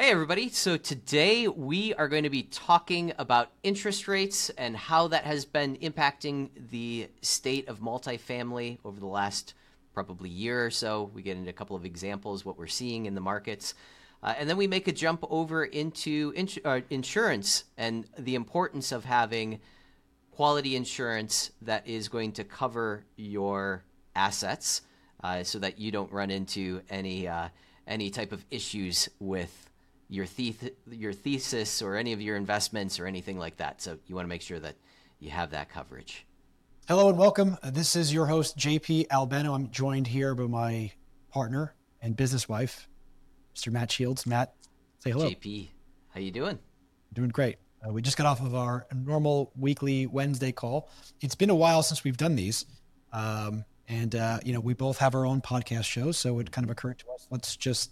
Hey everybody, so today we are going to be talking about interest rates and how that has been impacting the state of multifamily over the last probably year or so. We get into a couple of examples, what we're seeing in the markets. And then we make a jump over into insurance and the importance of having quality insurance that is going to cover your assets so that you don't run into any type of issues with your thesis or any of your investments or anything like that. So you want to make sure that you have that coverage. Hello and welcome. This is your host, JP Albano. I'm joined here by my partner and business wife, Mr. Matt Shields. Matt, say hello. JP, how you doing? Doing great. We just got off of our normal weekly Wednesday call. It's been a while since we've done these. We both have our own podcast shows. So it kind of occurred to us, let's just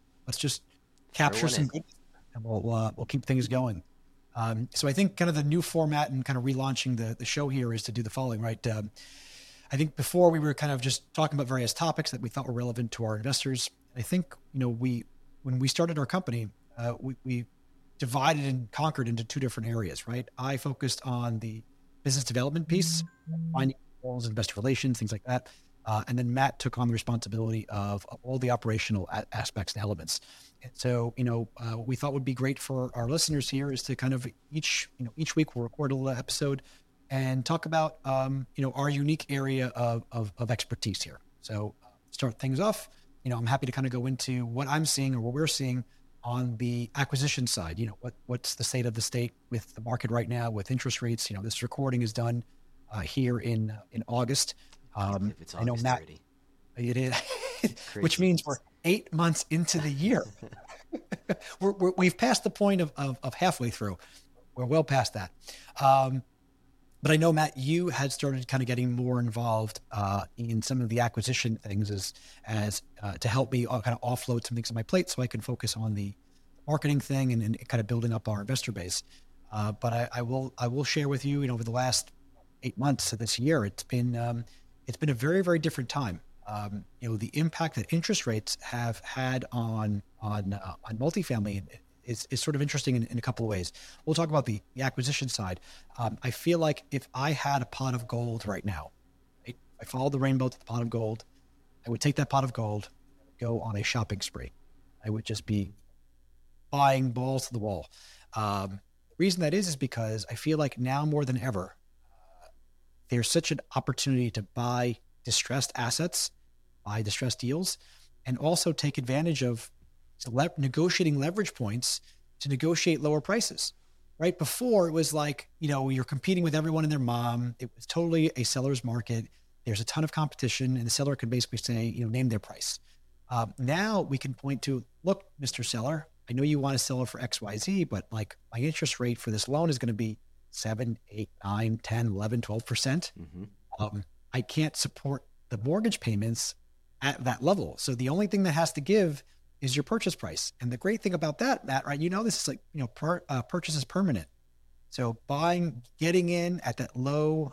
capture some good, and we'll keep things going. So I think kind of the new format and kind of relaunching the show here is to do the following, right? I think before we were kind of just talking about various topics that we thought were relevant to our investors. I think, when we started our company, we divided and conquered into two different areas, right? I focused on the business development piece, finding roles, investor relations, things like that. And then Matt took on the responsibility of all the operational aspects and elements. And so, what we thought would be great for our listeners here is to kind of each week we'll record a little episode and talk about, our unique area of expertise here. So start things off. I'm happy to kind of go into what I'm seeing or what we're seeing on the acquisition side. What's the state of the state with the market right now with interest rates. This recording is done here in August. It's I know August Matt, already. it is, which means we're 8 months into the year. We've passed the point of halfway through. We're well past that. But I know, Matt, you had started kind of getting more involved in some of the acquisition things as to help me kind of offload some things on my plate so I can focus on the marketing thing and kind of building up our investor base. But I will share with you, over the last 8 months of this year, it's been a very, very different time. The impact that interest rates have had on multifamily is sort of interesting in a couple of ways. We'll talk about the acquisition side. I feel like if I had a pot of gold right now, right, I followed the rainbow to the pot of gold, I would take that pot of gold, go on a shopping spree. I would just be buying balls to the wall. The reason that is because I feel like now more than ever, there's such an opportunity to buy distressed assets, buy distressed deals, and also take advantage of negotiating leverage points to negotiate lower prices. Right before, it was like, you're competing with everyone and their mom. It was totally a seller's market. There's a ton of competition, and the seller can basically say, name their price. Now we can point to, look, Mr. Seller, I know you want to sell it for XYZ, but like my interest rate for this loan is going to be 7, 8, 9, 10, 11, 12%. Mm-hmm. I can't support the mortgage payments at that level. So the only thing that has to give is your purchase price. And the great thing about that, Matt, right? This is like, purchase is permanent. So getting in at that low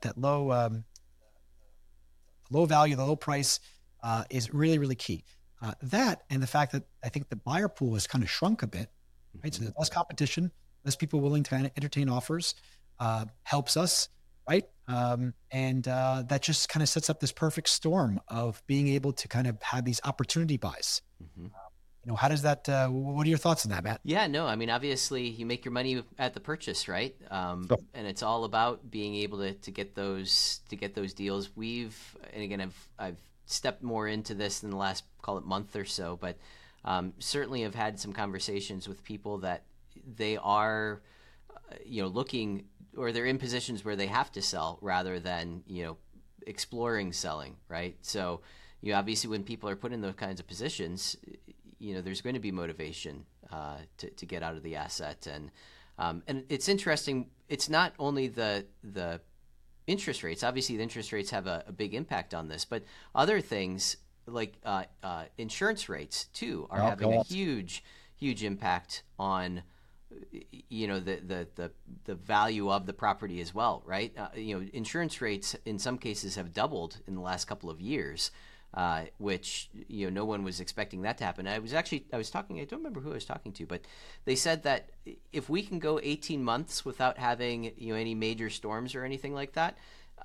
value, the low price is really, really key. That and the fact that I think the buyer pool has kind of shrunk a bit, right? So there's less competition, less people willing to kind of entertain offers, helps us, right? And that just kind of sets up this perfect storm of being able to kind of have these opportunity buys. Mm-hmm. How does that, what are your thoughts on that, Matt? Yeah, no, I mean, obviously you make your money at the purchase, right? And it's all about being able to get those deals. I've stepped more into this in the last, call it, month or so, but certainly have had some conversations with people that they are, looking, or they're in positions where they have to sell rather than, exploring selling, right? So, obviously when people are put in those kinds of positions, there's going to be motivation to get out of the asset. And it's interesting. It's not only the interest rates. Obviously, the interest rates have a big impact on this, but other things like insurance rates too are having a huge impact on the value of the property as well, right? Insurance rates in some cases have doubled in the last couple of years. which no one was expecting that to happen. I was talking, I don't remember who I was talking to, but they said that if we can go 18 months without having any major storms or anything like that,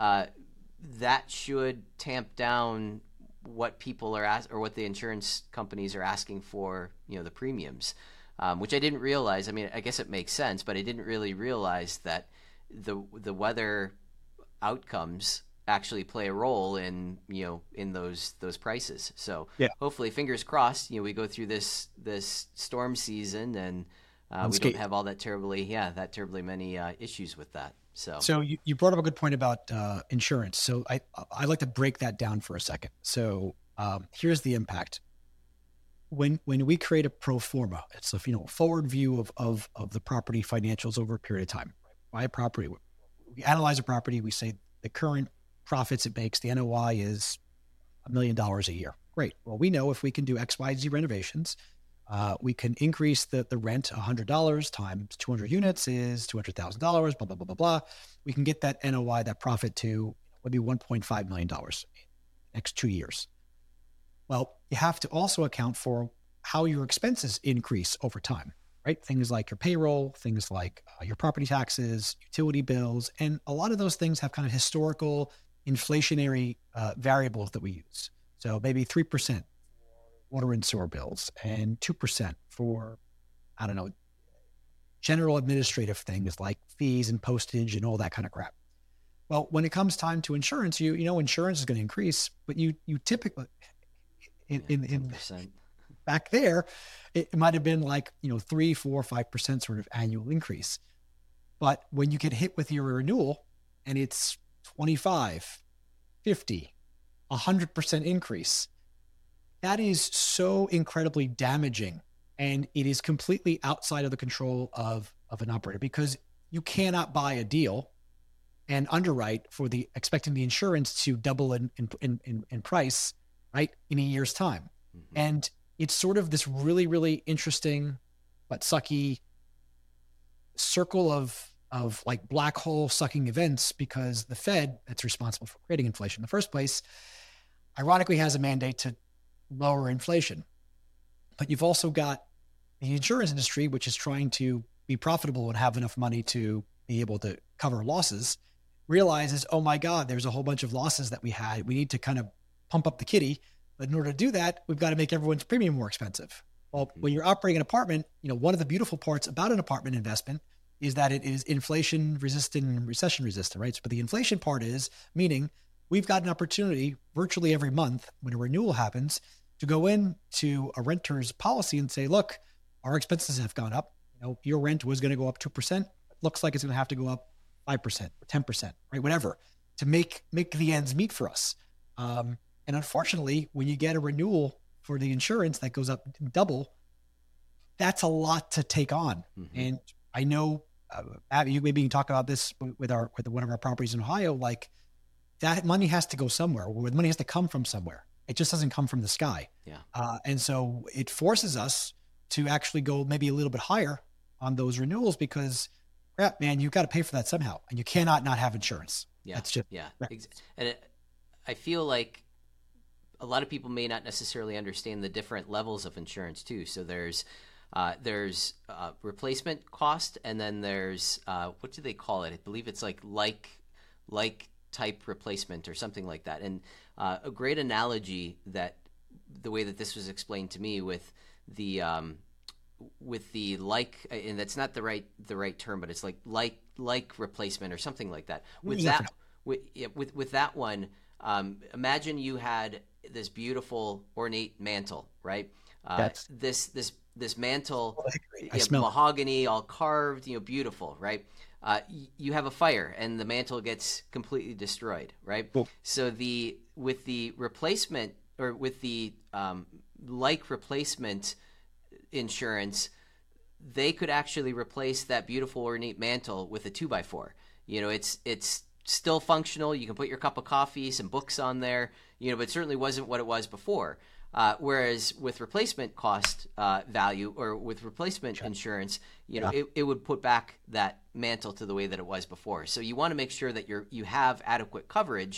that should tamp down what people are or what the insurance companies are asking for, the premiums, which I didn't realize. I mean, I guess it makes sense, but I didn't really realize that the weather outcomes actually play a role in those prices. So hopefully, fingers crossed, we go through this storm season and we don't have all that terribly many issues with that. So you brought up a good point about insurance. So I like to break that down for a second. So here's the impact. When we create a pro forma, it's a forward view of the property financials over a period of time. Buy a property, we analyze a property, we say the current profits it makes, the NOI is $1 million a year. Great. Well, we know if we can do X, Y, Z renovations, we can increase the rent $100 times 200 units is $200,000, blah, blah, blah, blah, blah. We can get that NOI, that profit to maybe $1.5 million next 2 years. Well, you have to also account for how your expenses increase over time, right? Things like your payroll, things like your property taxes, utility bills, and a lot of those things have kind of historical inflationary variables that we use. So maybe 3% water and sewer bills and 2% for, I don't know, general administrative things like fees and postage and all that kind of crap. Well, when it comes time to insurance, insurance is going to increase, but you typically in back there, it might have been like 3, 4, 5% sort of annual increase. But when you get hit with your renewal and it's 25, 50, 100% increase, that is so incredibly damaging, and it is completely outside of the control of an operator, because you cannot buy a deal and underwrite for expecting the insurance to double in price, right, in a year's time. Mm-hmm. And it's sort of this really, really interesting but sucky circle of like black hole sucking events, because the Fed, that's responsible for creating inflation in the first place, ironically has a mandate to lower inflation. But you've also got the insurance industry, which is trying to be profitable and have enough money to be able to cover losses, realizes, oh my God, there's a whole bunch of losses that we had. We need to kind of pump up the kitty. But in order to do that, we've got to make everyone's premium more expensive. Well, when you're operating an apartment, one of the beautiful parts about an apartment investment is that it is inflation resistant and recession resistant, right? So, but the inflation part is meaning we've got an opportunity virtually every month when a renewal happens to go into a renter's policy and say, look, our expenses have gone up. Your rent was going to go up 2%. It looks like it's going to have to go up 5% or 10%, right? Whatever, to make the ends meet for us. And unfortunately, when you get a renewal for the insurance that goes up double, that's a lot to take on. Mm-hmm. And I know, Abby, you maybe can talk about this with one of our properties in Ohio. Like, that money has to go somewhere, or the money has to come from somewhere. It just doesn't come from the sky. Yeah. And so it forces us to actually go maybe a little bit higher on those renewals, because crap, man, you've got to pay for that somehow, and you cannot not have insurance. Yeah. That's just, yeah. And I feel like a lot of people may not necessarily understand the different levels of insurance too. So there's replacement cost, and then there's what do they call it? I believe it's like type replacement or something like that. And a great analogy, that the way that this was explained to me with the like, and that's not the right term, but it's like replacement or something like that. With that one, imagine you had this beautiful ornate mantle, right? This mantle, mahogany, all carved, beautiful, right? You have a fire and the mantle gets completely destroyed, right? Cool. So with the replacement, or with the like replacement insurance, they could actually replace that beautiful ornate mantle with a 2x4. It's still functional. You can put your cup of coffee, some books on there, but it certainly wasn't what it was before. Whereas with replacement cost value, or with replacement insurance, it would put back that mantle to the way that it was before. So you want to make sure that you have adequate coverage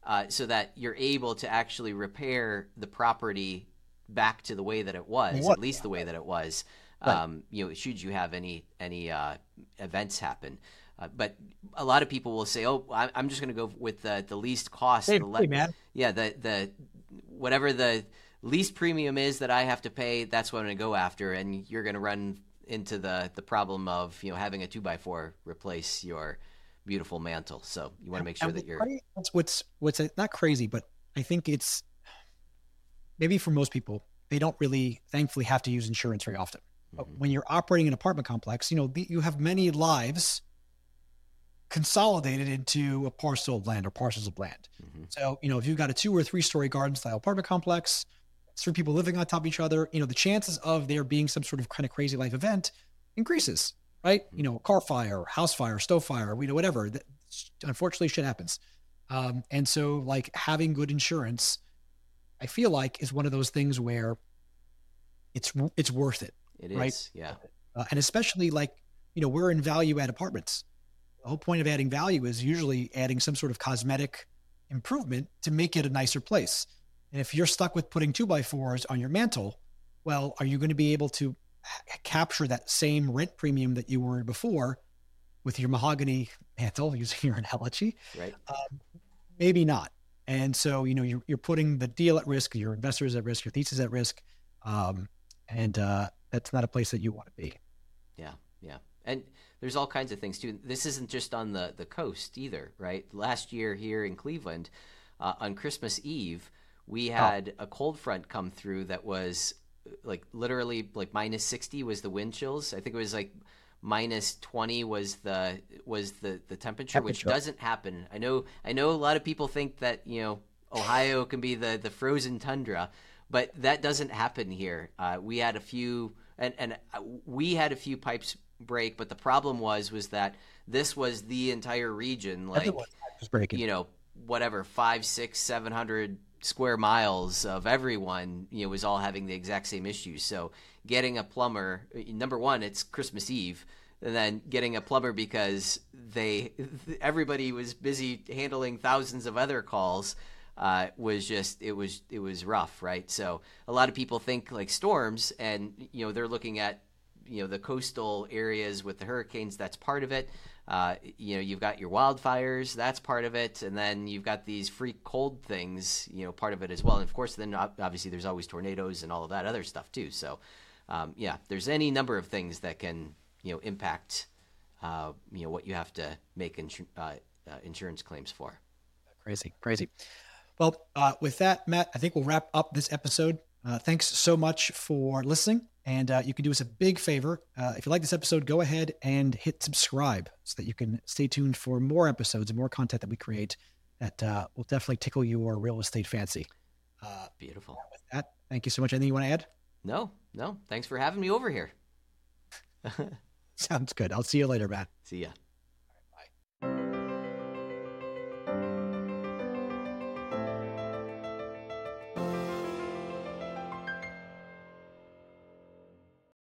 so that you're able to actually repair the property back to the way that it was, at least the way that it was. Right. Should you have any events happen. But a lot of people will say, "Oh, I'm just going to go with the least cost." Hey, man. Yeah, the whatever the least premium is that I have to pay, that's what I'm going to go after. And you're going to run into the problem of having a 2x4 replace your beautiful mantle. So you want to make sure that you're. That's what's not crazy, but I think it's maybe for most people they don't really, thankfully, have to use insurance very often. But when you're operating an apartment complex, you have many lives consolidated into a parcel of land or parcels of land. So, if you've got a 2 or 3 story garden style apartment complex, 3 people living on top of each other, the chances of there being some sort of kind of crazy life event increases, right? A car fire, house fire, stove fire, whatever. Unfortunately, shit happens. And so like having good insurance, I feel like is one of those things where it's worth it. It right? is, yeah. And especially we're in value add apartments. The whole point of adding value is usually adding some sort of cosmetic improvement to make it a nicer place. And if you're stuck with putting 2x4s on your mantle, well, are you going to be able to capture that same rent premium that you were before with your mahogany mantle, using your analogy? Right. Maybe not. And so, you're putting the deal at risk, your investors at risk, your thesis at risk. And that's not a place that you want to be. Yeah. Yeah. And there's all kinds of things too. This isn't just on the coast either, right? Last year here in Cleveland, on Christmas Eve, we had a cold front come through that was literally minus 60 was the wind chills. I think it was minus 20 was the temperature, which doesn't happen. I know a lot of people think that, Ohio can be the frozen tundra, but that doesn't happen here. We had a few, and we had a few pipes break, but the problem was that this was the entire region, whatever 500, 600, 700 square miles of everyone, was all having the exact same issues. So getting a plumber, number one, it's Christmas Eve, and then getting a plumber because everybody was busy handling thousands of other calls. Was just it was rough, right? So a lot of people think storms, and they're looking at the coastal areas with the hurricanes. That's part of it. You've got your wildfires. That's part of it, and then you've got these freak cold things. Part of it as well. And of course, then obviously there's always tornadoes and all of that other stuff too. So there's any number of things that can impact what you have to make insurance claims for. Crazy. Well, with that, Matt, I think we'll wrap up this episode. Thanks so much for listening. And you can do us a big favor. If you like this episode, go ahead and hit subscribe so that you can stay tuned for more episodes and more content that we create that will definitely tickle your real estate fancy. Beautiful. With that, thank you so much. Anything you want to add? No. Thanks for having me over here. Sounds good. I'll see you later, Matt. See ya.